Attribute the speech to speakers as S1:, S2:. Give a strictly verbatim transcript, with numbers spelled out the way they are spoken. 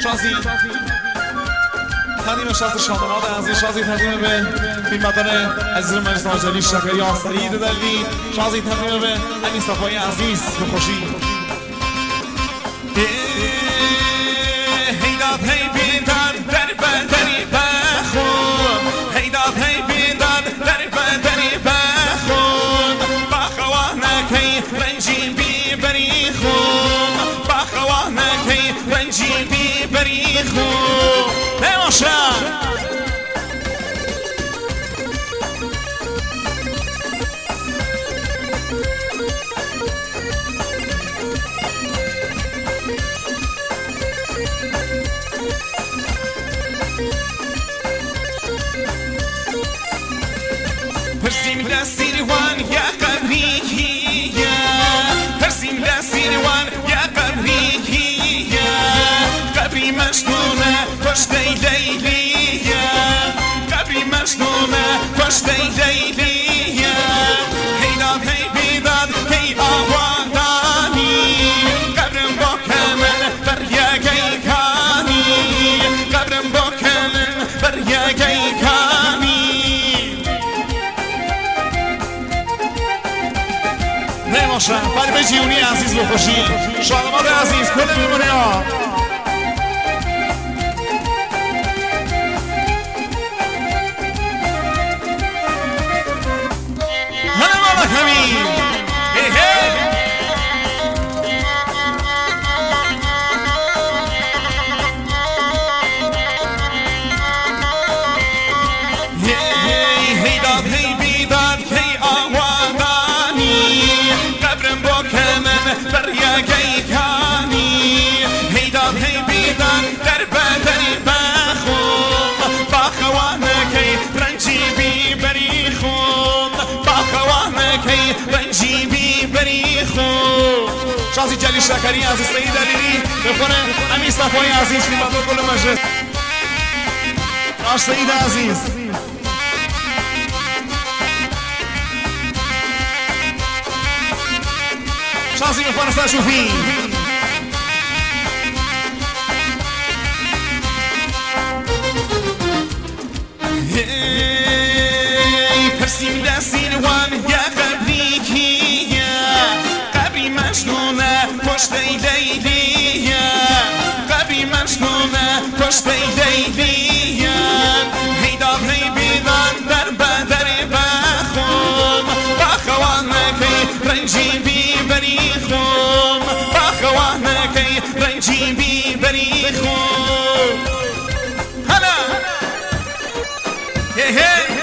S1: شازی تقدیم شازی شادماد عزیز، شازی تقدیم به فیلمبردار عزیز مجلس آجلی شکری آسری دلوی، شازی تقدیم به امین صفایی عزیز به خوشی. هیداد هی بیداد در بدری بخون، هیداد هی بیداد در بدری بخون، بخوانک هی رنجی بی بری خون، بخوانک هی رنجی بی بری خون. نماشا پرسیم لسیروان یا قبریه، پرسیم لسیروان یا قبریه، قبری مجنونه پشت لیلیه، قبری مجنونه پشت لیلیه. هیداد هی بیداد هی آوادانی، قبرم با کمن بر یگی کانی، قبرم با کمن بر یگی کانی. نماشا بر بجیونی عزیز و خوشی، شادماد عزیز کل میمونه ها. هنه مالا کمی هیداد هی بیداد هی آوادانی، قبرم با کمن بر یگی کانی، هیداد هی بیداد در بدری بخون، بخوانکی رنجی بی بری خون، بخوانکی رنجی بی بری خون. شازی جلی شکری عزیز سید علیلی بخونه امین صفایی عزیز فیلمبردار کل مجلس آش سید عزیز. شازی بخونه سرشوفی پرسیم لسیروان یا قبری کیه، قبری مجنونه پشت لیلیه، قبری مجنونه پشت لیلیه. هیداد هی بیداد در بدری بخون، بخوانکی رنجی بی بری خون، بخوانکی رنجی بی بری خون. هلا هی هی